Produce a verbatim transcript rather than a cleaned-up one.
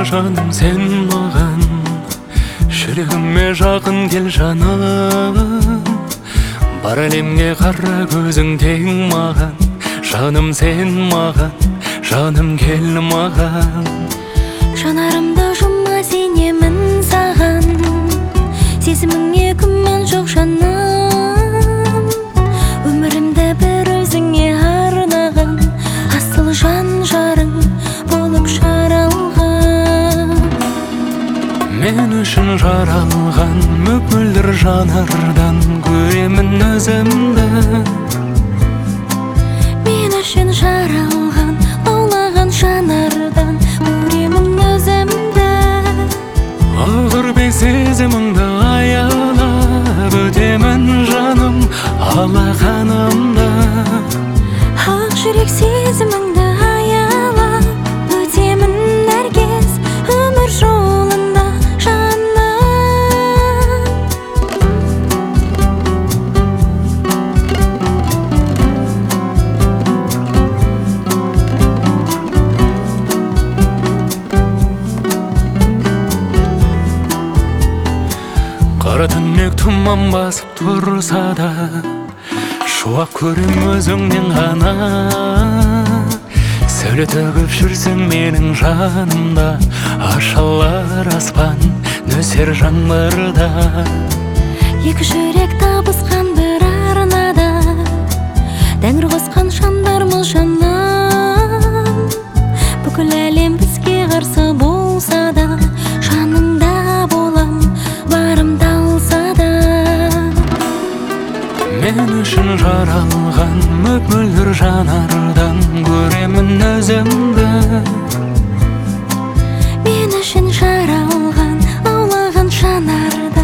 жаным сен маған, жүрегіме жақын кел жаным. Бар әлемге қара көзің тең маған, жаным сен маған, жаным кел маған. Жанарымда жұма сенемін саған, сезіміңе күмән жоқ жаным. Өмірімді бір өзіңе арнаған, асыл жан жарың болып жаралған. Мен үшін жаралған мөп-мөлдір жанардан көремін өзімді. Мен үшін жаралған лаулаған жанардан көремін өзімді. Ağır bir сезіміңді аялап өтемін жаным алақанымда. Ақ жүрек сезіміңді аялап өтемін әркез өмір жолында жаным. Қара түнек тұман басып тұрса да, шуақ көрем өзіңнен ғана. Сәуле төгіп жүрсің менің жанымда, ашылар аспан нөсер жаңбырда. Екі жүрек табысқан бір арнада, Тәңір қосқан жандармыз жаным. Бүкіл әлем бізге қарсы болса да, жаныңда болам барымда алса да. Мен үшін жаралған мөп-мөлдір жанардан көремін өзімді. Мен үшін жаралған лаулаған жанардан